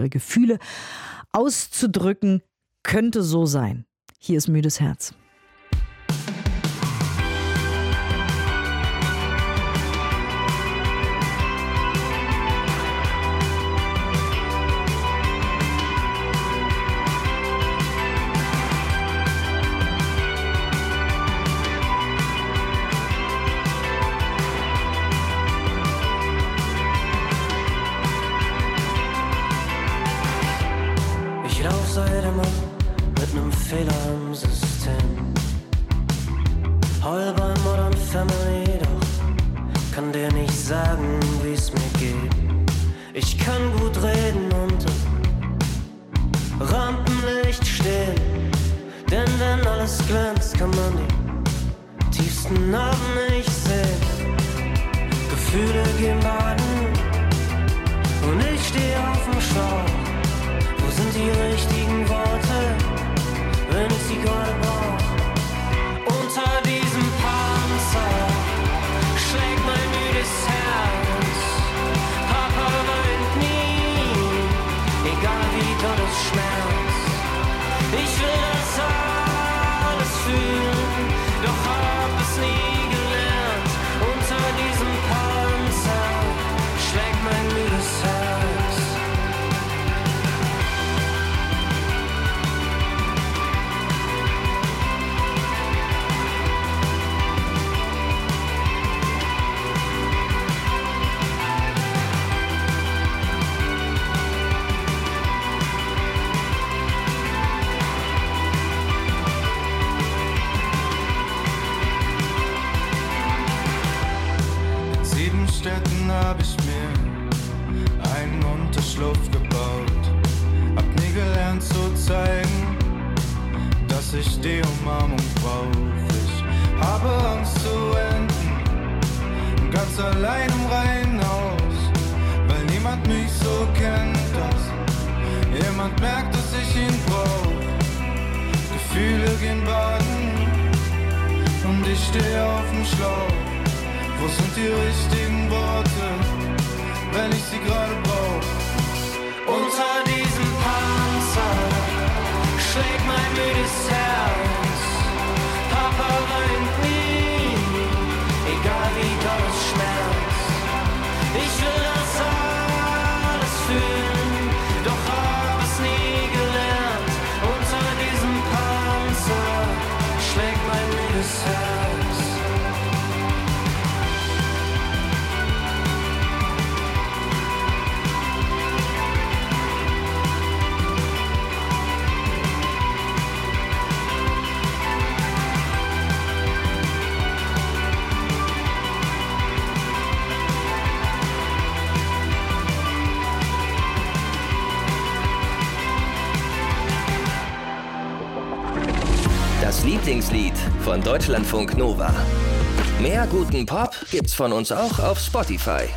Gefühle auszudrücken, könnte so sein. Hier ist Müdes Herz. Ich lauf seit immer mit nem Fehler im System. Heul bei Modern Family, doch kann dir nicht sagen, wie's mir geht. Ich kann gut reden und im Rampenlicht stehen, denn wenn alles glänzt, kann man die tiefsten Narben nicht sehen. Gefühle gehen baden und ich steh auf dem Schlauch. Wo sind die richtigen Worte, wenn ich sie gerade brauch? Unter diesem Panzer schlägt mein müdes Herz. Papa weint nie, egal wie doll es schmerzt. Ich will das alles fühlen, doch hab es nie gelernt. Unter diesem Panzer schlägt mein müdes Herz. Städten hab ich mir einen Unterschlupf gebaut. Hab nie gelernt zu zeigen, dass ich die Umarmung brauch. Ich habe Angst zu enden, ganz allein im Reihenhaus, weil niemand mich so kennt, dass jemand merkt, dass ich ihn brauch. Gefühle gehen baden und ich steh auf dem Schlauch. Wo sind die richtigen Worte, wenn ich sie gerade brauch? Unter diesem Panzer schlägt mein müdes Herz. Papa weint nie, egal wie doll es schmerzt. Ich will das alles fühlen, doch hab es nie gelernt. Unter diesem Panzer schlägt mein müdes Herz. Das Lieblingslied von Deutschlandfunk Nova. Mehr guten Pop gibt's von uns auch auf Spotify.